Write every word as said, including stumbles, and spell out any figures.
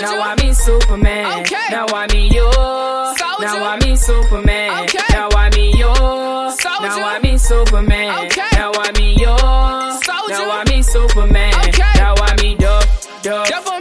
Now I mean Superman. Okay. Now I mean you. Soldier. Now I mean Superman. Okay. Now I mean you. Soldier. Now I mean Superman. Okay.